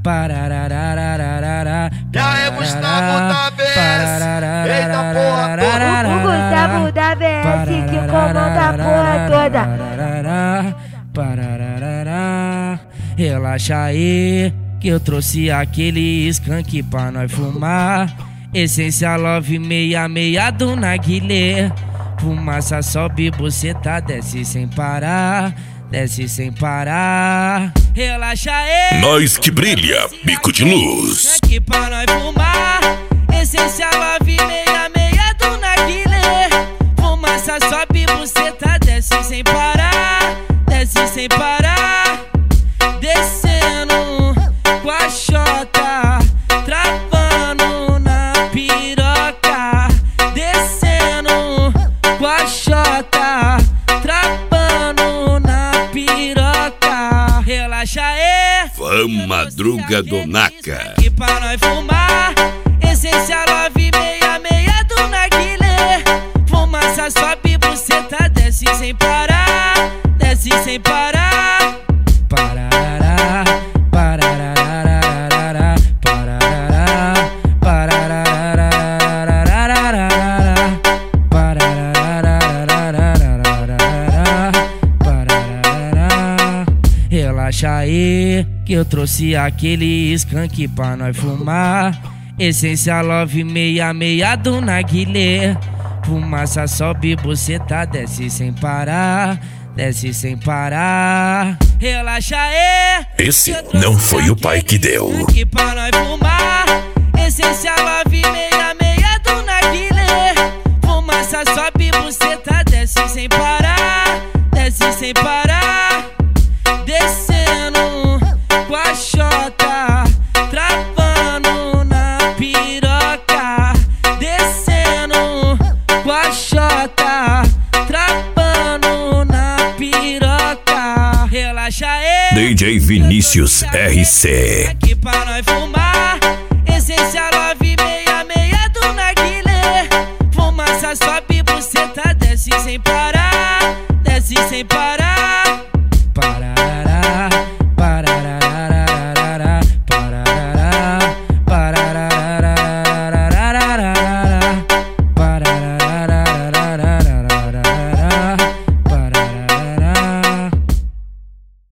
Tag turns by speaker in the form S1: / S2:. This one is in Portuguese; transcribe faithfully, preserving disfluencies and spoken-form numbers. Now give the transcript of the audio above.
S1: pararararararará.
S2: E aí, Gustavo da B S, eita porra toda.
S3: O Gustavo da B S que comanda a porra toda.
S1: Parararararará. Relaxa aí, que eu trouxe aquele skunk pra nós fumar. Essência Love meia meia do Naguilé. Fumaça sobe, buceta desce sem parar, desce sem parar. Relaxa aí,
S4: Nós que brilha, bico de luz.
S1: aqui pra nós fumar. Essência Love meia meia do Naguilé. Fumaça sobe, buceta desce sem parar, desce sem parar. Descendo com a chota, travando na piroca. Descendo com a chota, travando na piroca. Relaxa aí,
S4: Vamos, madruga do Naca.
S1: aqui pra nós fumar. Essência Love meia meia do Naguilé. Fumaça sobe, buceta desce sem parar, desce sem parar. Parará, parararararará, parará, pararararararará, pararararararará, parararararará. Relaxa aí, que eu trouxe aquele skunk pra nós fumar. Essência Love meia meia do Naguilé. Fumaça sobe, buceta desce sem parar, desce sem parar. Relaxa aí,
S4: Esse não foi o pai que deu.
S1: aqui pra nós fumar. Essência Love meia meia do Naguilé. Fumaça sobe, buceta desce sem parar, desce sem parar. Descendo com a chota, travando na piroca. Descendo com a chota, travando na piroca. Relaxa aí,
S4: D J Vinícius R C.
S1: aqui pra nós fumar.